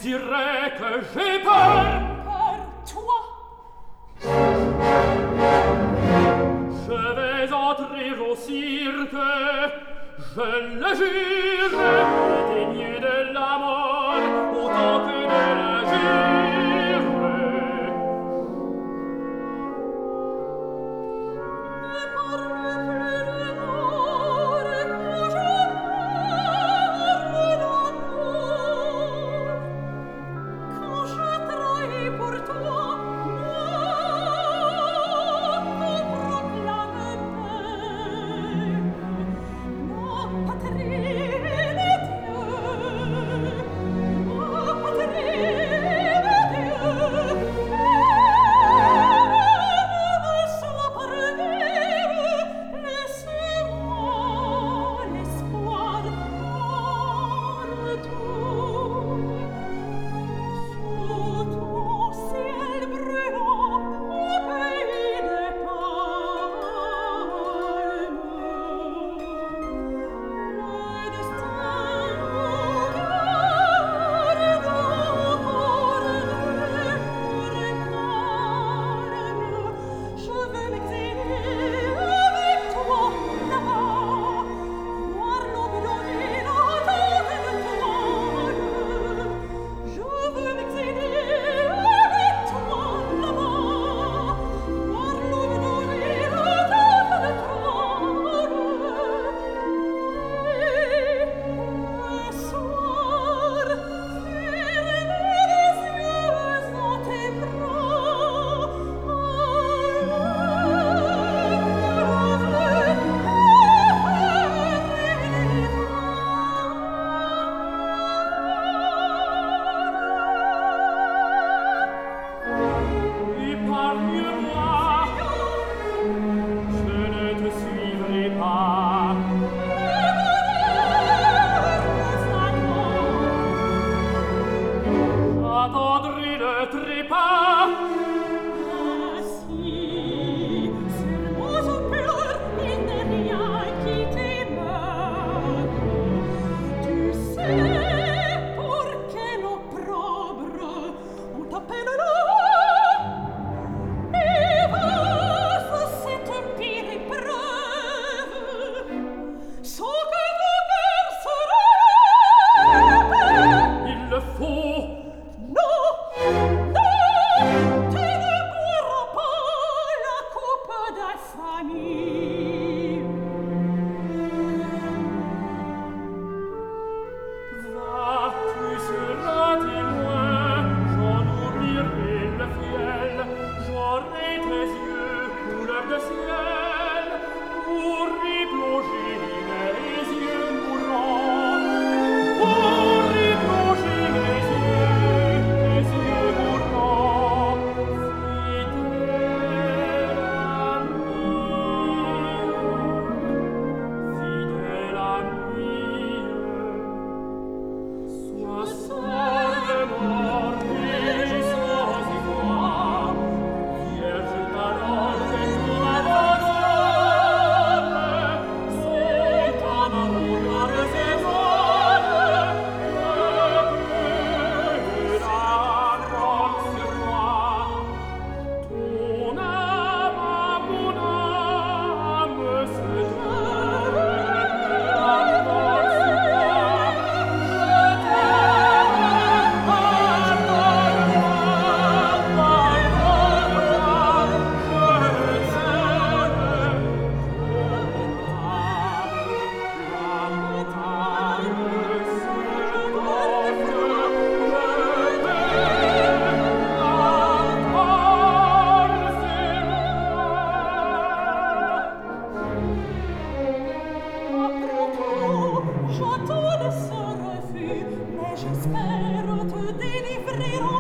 dirais que j'ai peur. Par toi. Je vais entrer au cirque, je le jure, dédaigner de la mort autant que de la jure. Ne parle plus de mort, quand je parle d'amour. Quand je trahis pour toi, moi, qu'on proclame paix. Ma patrie est Dieu, ma patrie est Dieu. Sois parvenue, laissez-moi l'espoir partout. Sous ton ciel brûlant, au pays des palmes, le destin nous garde encore légère calme. Je veux m'exiler avec toi là-bas, voir l'aube donner la tente de toile. Je veux m'exiler avec toi là-bas, voir l'aube donner la tente de toile. Et le soir, fermer les yeux dans tes bras, Épargne-moi, je ne te suivrai pas. J'attendrai le trépas. Si seulement je pleure, il n'est rien qui t'émeute. Tu sais pour quel opprobre on t'appelle là. Et vaste cette pire épreuve, sans que ton cœur se répète. Il le faut. Non, non, tu ne boiras pas la coupe d'infamie. Va, tu seras témoin, j'en oublierai le fiel, j'aurai tes yeux couleur de ciel, pour y plonger mes yeux mourants, pour y plonger mes yeux mourants, fidèle amie, sois seule mort et sans effroi, vierge parole que tu m'abandonnes, c'est ton amour dans ses vols, que la robe sur moi, ton âme à mon âme se donne, la robe sur moi, je t'aime, J'attends de ce refus, mais j'espère te délivrer